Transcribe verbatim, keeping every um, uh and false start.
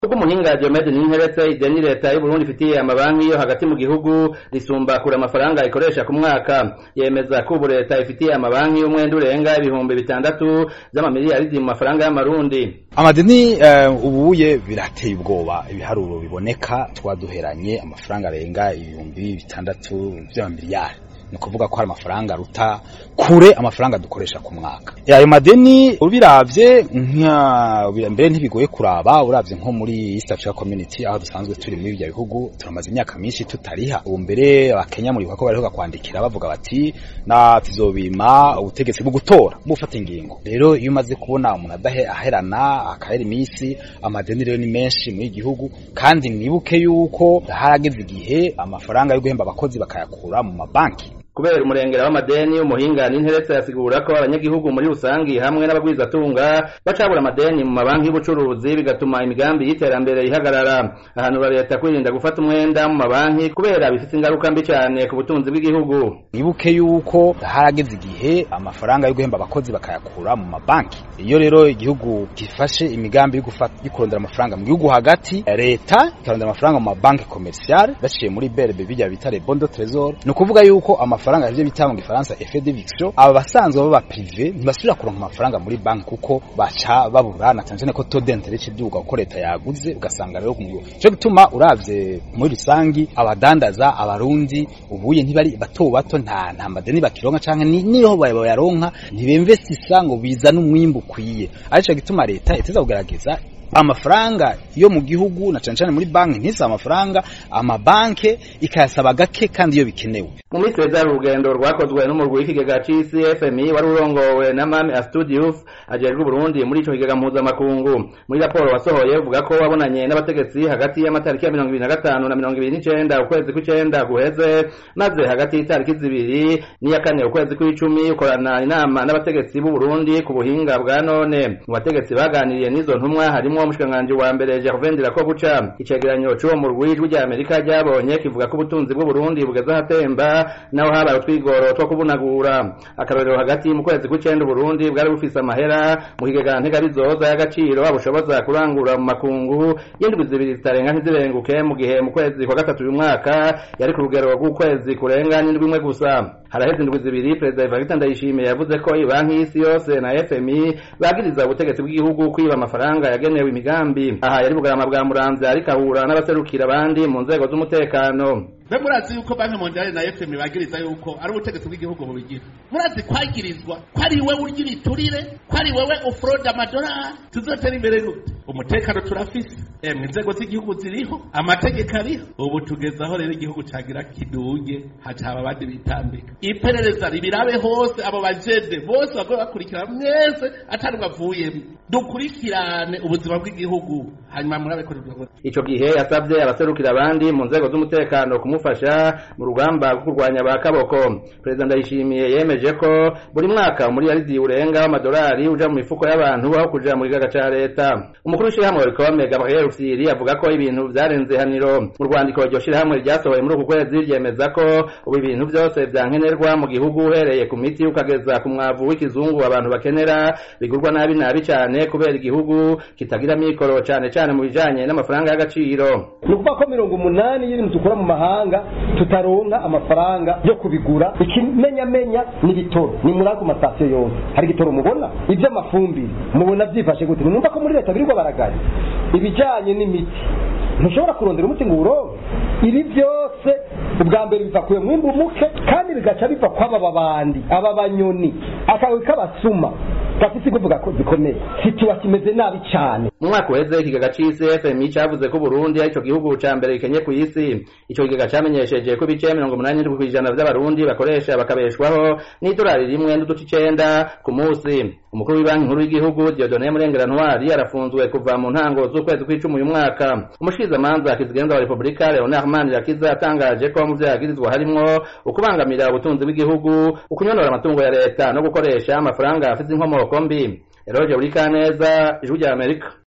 Uko umuhinga Diomede Ninteretse ideni leta y'u Burundi ifitiye amabanki yo hagati mu gihugu risumba kure amafaranga ikoresha ku mwaka, yemeza ko ubu leta ifitiye amabanki y'umwenda urenga ibihumbi bitandatu vy'amamiliyaridi mu mafaranga y'amarundi. Amadeni uh, ubuye birateye ubwoba, ibiharuro biboneka twaduheranye amafaranga arenga ibihumbi bitandatu vy'amamiliyari. Ni kuvuga ko hari amafaranga ruta kure amafaranga dukoresha ku mwaka. Ayo madeni ubiravye nka mbere ntibigoye kuraba, uravye nko muri East Africa Community aho dusanzwe turi muri ibyo bihugu turamaze imyaka myinshi tutariha. Ubu mbere abakenya muri ko bariho kwandikira bavuga bati na tuzobima ubutegetsi bwo gutora bufata ingingo. Rero iyo umaze kubona umuntu adahe aherana akahera imisi, amadeni rero ni menshi muri igihugu, kandi nibuke yuko harageze igihe amafaranga yo guhemba abakozi bakayakura mu mabanki. Kubera umurengera w'amadeni umuhinga Ninteretse yasigura ko abanyagihugu muri rusangi hamwe n'abagwizatunga bacabura amadeni mu mabanki y'ubucuruzi bigatuma imigambi y'iterambere ihagarara. Ahantu leta kwirinda gufata umwenda mu mabanki kubera bifite ingaruka mbi cyane ku butunzi bw'igihugu. Nibuke yuko harageze igihe amafaranga yo guhemba abakozi bakayakura mu mabanki. Iyo rero igihugu gifashe imigambi yo gufata yikorondera amafaranga mu gihugu hagati, leta ikarondera amafaranga mu mabanki commercial baciye muri B R B bijya bitare Bondo Trésor. No kuvuga yuko amafaranga y'ivyo bita mu Gifaransa effet d'éviction, aba basanzwe baba privé ntibasubira kuronka amafaranga muri banki kuko baca baburana cyane ko taux d'intérêt cy'iduga uko leta yaguze, ugasanga rero kumwe cyo gutuma uravye muri rusangi abadandaza abarundi ubuye ntibari bato bato nta nta madeni bakironka canke niho bayo yaronka ntibinvestisa ngo bizana umwimbu kwiye. Arico gituma leta iteza kugerageza amafaranga yo mu gihugu na cyane cyane muri banki ntisa amafaranga amabanke ikayasaba gake kandi iyo bikenewe. Mu minsi ya rugendo rwakozwe n'umurwi w'ikigega c'I F M I wari urongowe na Mame Astudius ajejwe Burundi muri ico kigega mpuzamakungu. Muri raporo wasohoye uvuga ko wabonanye n'abategetsi hagati y'amatariki ya mirongo ibiri na gatanu na mirongo ibiri n'icenda ukwezi kw'icenda guheze, maze hagati y'itariki zibiri n'iya kane ukwezi kw'icumi ukorana inama n'abategetsi b'u Burundi ku buhinga bwa none. Mu bategetsi baganiriye n'izo ntumwa harimo umushikiranganji wa mbere Gervais Ndirakobuca. Icegeranyo c'uwo murwi w'ijwi rya Amerika ryabonye kivuga ko ubutunzi bw'u Burundi bugeze ahatemba naho habaye utwigoro two kubunagura. Akarorero hagati mu kwezi kw'icenda Burundi bwari bufise amahera mu kigega ntegabizoza y'agaciro abushoboza kurangura mu makungu y'indwi zibiri zitarenga ntizirenguke, mu gihe mu kwezi kwa gatatu uyu mwaka yari ku rugero rw'ukwezi kurenga n'indwi imwe gusa. Haraheze indwi zibiri Perezida Evariste Ndayishimiye yavuze ko ibanki y'isi yose na F M I bagiriza ubutegetsi bw'igihugu kwiba amafaranga yagenewe imigambi. Aha yari bugarama bwa Muramvya ariko ahura n'abaserukira abandi mu nzego z'umutekano. Be murazi yuko Banki Mondiale na F M I bagiriza yuko ari ubutegetsi bw'igihugu mu bigira. Murazi kwagirizwa ko ari wewe urya ibiturire, ko ari wewe ufrode amadolari, tuzotera imbere gute? Umutekano turafise, emwe inzego z'igihugu ziriho, amategeko ariho. Ubu tugezaho rero igihugu cagira kiduge hacaba abandi bitambika. Iperereza ribirabe hose, abo bajede bose bagore bakurikira mwese atari bavuyemo. Dukurikirane ubuzima bw'igihugu hanyuma murabe ko rubwo. Ico gihe yasabye abaserukira abandi mu nzego z'umutekano kumufasha mu rugamba rwo kurwanya bakaboko. Perezida Ndayishimiye yemeje ko buri mwaka muri yaridi urenga w'amadolari uja mu mifuko y'abantu aho kuja mu gigaga ca leta. Umukuru w'ishirahamwe rikomeye Gabriel Rufyiri avuga ko ibintu vyarenze haniro. Mu rwandiko ryo shirahamwe ryasohoye muri uku kwezi ryemeza ko ubu ibintu byose vyankenerwa mu gihugu uhereye ku miti ukageza ku mwavu w'ikizungu abantu bakenera bigurwa nabi nabi cyane kubera igihugu kitagira mikoro cyane cyane mu bijanye n'amafaranga y'agaciro. Ni ukuvuga ko mirongo umunani y'ibintu dukora mu mahanga tutaronka amafaranga yo kubigura. Ikimenya menya ni bitoro, ni murago matasiyo yose hari gitoro mubona ibyo amafumbire mubona byifashe gute. Numva ko muri leta birirwa baragari ibijanye n'imiti ntushobora kurondera umuti ngo uronke. Ibi byose ubwa mbere bivakuye mwimbu muke kandi bigaca biva kw'aba babandi aba banyoni akawe kabasuma gafite kuvuga ko zikomeye situwa kimeze nabi cyane. Mu mwaka uheze ikigega c'I F M I cavuze ko Burundi ari cyo gihugu ca mbere gikenye ku isi. Ico kigega camenyesheje ko ibice mirongo umunani kw'ijana by'abarundi bakoresha bakabeshwaho n'idolari rimwe n'uduce icenda ku munsi. Umukuru w'ibanki nkuru y'igihugu Dieudonné Murengera Ntwari arafunzwe kuva mu ntango z'ukwezi kw'icumi uyu mwaka. Umushikizamanza kizigenza wa Republika Leonard Manirakiza yatangaje ko mu vyagirizwa harimwo ukubangamira ubutunzi bw'igihugu, ukunyonora amatungo ya leta no gukoresha amafaranga afite inkomoko mbi. Eroje Urikaneza, Ijwi rya Amerika.